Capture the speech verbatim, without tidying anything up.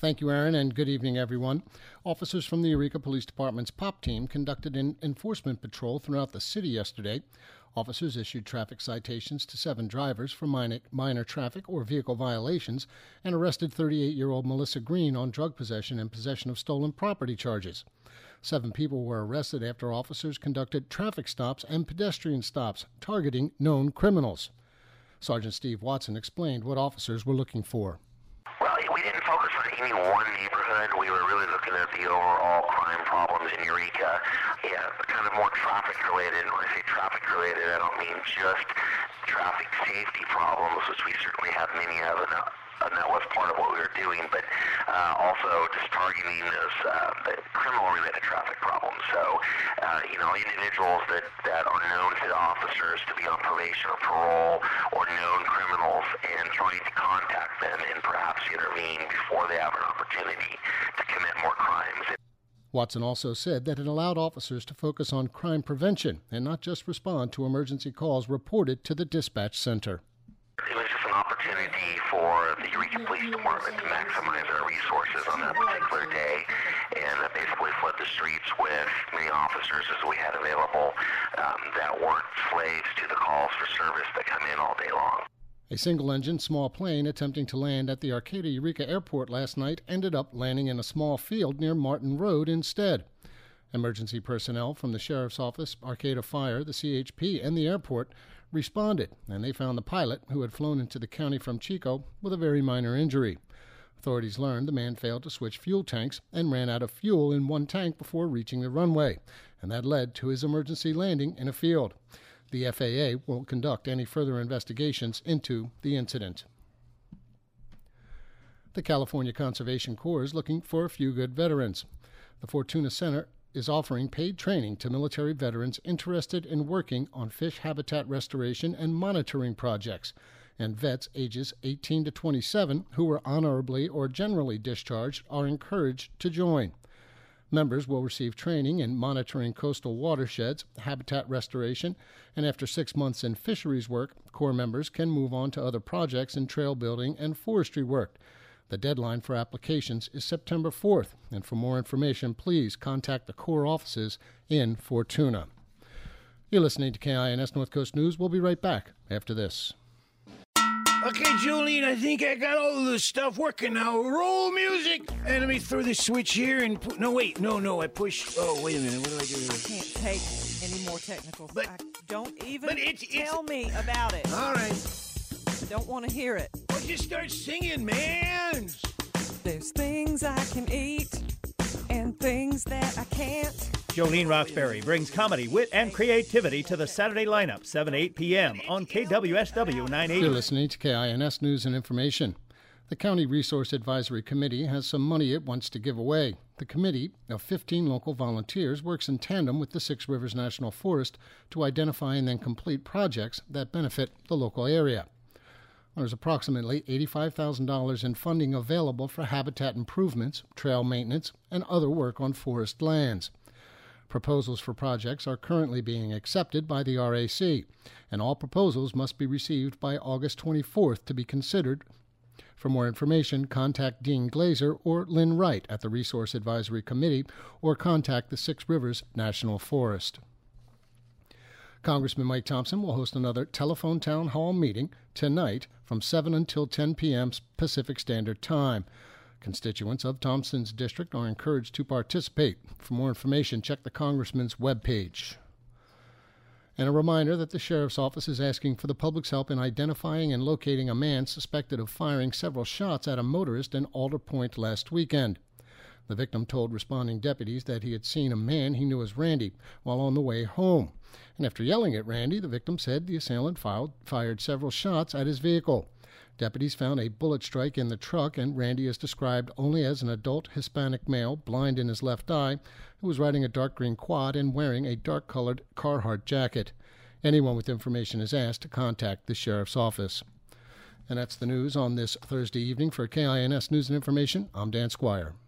Thank you, Aaron, and good evening, everyone. Officers from the Eureka Police Department's POP team conducted an enforcement patrol throughout the city yesterday. Officers issued traffic citations to seven drivers for minor, minor traffic or vehicle violations and arrested thirty-eight-year-old Melissa Green on drug possession and possession of stolen property charges. Seven people were arrested after officers conducted traffic stops and pedestrian stops targeting known criminals. Sergeant Steve Watson explained what officers were looking for. Well, we didn't focus on any one neighborhood. We were really looking at the overall crime problems in Eureka. Yeah, kind of more traffic-related. And when I say traffic-related, I don't mean just traffic safety problems, which we certainly have many of, and, uh, and that was part of what we were doing, but uh, also just targeting those uh, criminal-related traffic problems. So, uh, you know, individuals that, that are known to the officers to be on probation or parole or known criminals, and trying to contact them and perhaps intervene before they have an opportunity to commit more crimes. Watson also said that it allowed officers to focus on crime prevention and not just respond to emergency calls reported to the dispatch center. It was just an opportunity for the Eureka Police Department to maximize our resources on that particular day, and basically flood the streets with many officers as we had available um, that weren't slaves to the calls for service that come in all day long. A single-engine small plane attempting to land at the Arcata Eureka Airport last night ended up landing in a small field near Martin Road instead. Emergency personnel from the Sheriff's Office, Arcata Fire, the C H P, and the airport responded, and they found the pilot, who had flown into the county from Chico, with a very minor injury. Authorities learned the man failed to switch fuel tanks and ran out of fuel in one tank before reaching the runway, and that led to his emergency landing in a field. The F A A will conduct any further investigations into the incident. The California Conservation Corps is looking for a few good veterans. The Fortuna Center is offering paid training to military veterans interested in working on fish habitat restoration and monitoring projects, and vets ages eighteen to twenty-seven who were honorably or generally discharged are encouraged to join. Members will receive training in monitoring coastal watersheds, habitat restoration, and after six months in fisheries work, Corps members can move on to other projects in trail building and forestry work. The deadline for applications is September fourth, and for more information, please contact the Corps offices in Fortuna. You're listening to K I N S North Coast News. We'll be right back after this. Okay, Jolene, I think I got all of the stuff working now. Roll music! And let me throw this switch here and... Pu- no, wait, no, no, I push... Oh, wait a minute, what do I do? I can't take any more technical... But, I don't even but it's, it's, tell me about it. All right. I don't want to hear it. Well, just start singing, man! There's things I can eat and things that I can't. Jolene Roxbury brings comedy, wit, and creativity to the Saturday lineup, seven to eight p.m. on K W S W nine eighty. You're listening to K I N S News and Information. The County Resource Advisory Committee has some money it wants to give away. The committee of fifteen local volunteers works in tandem with the Six Rivers National Forest to identify and then complete projects that benefit the local area. There's approximately eighty-five thousand dollars in funding available for habitat improvements, trail maintenance, and other work on forest lands. Proposals for projects are currently being accepted by the R A C, and all proposals must be received by August twenty-fourth to be considered. For more information, contact Dean Glazer or Lynn Wright at the Resource Advisory Committee, or contact the Six Rivers National Forest. Congressman Mike Thompson will host another telephone town hall meeting tonight from seven until ten p.m. Pacific Standard Time. Constituents of Thompson's district are encouraged to participate. For more information, check the Congressman's webpage. And a reminder that the Sheriff's Office is asking for the public's help in identifying and locating a man suspected of firing several shots at a motorist in Alder Point last weekend. The victim told responding deputies that he had seen a man he knew as Randy while on the way home. And after yelling at Randy, the victim said the assailant fired several shots at his vehicle. Deputies found a bullet strike in the truck, and Randy is described only as an adult Hispanic male, blind in his left eye, who was riding a dark green quad and wearing a dark-colored Carhartt jacket. Anyone with information is asked to contact the Sheriff's Office. And that's the news on this Thursday evening. For K I N S News and Information, I'm Dan Squire.